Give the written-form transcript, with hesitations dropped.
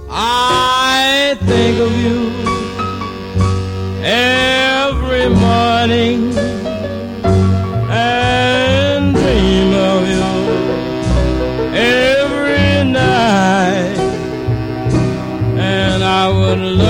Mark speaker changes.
Speaker 1: I think of you every morning and dream of you every night, and I would love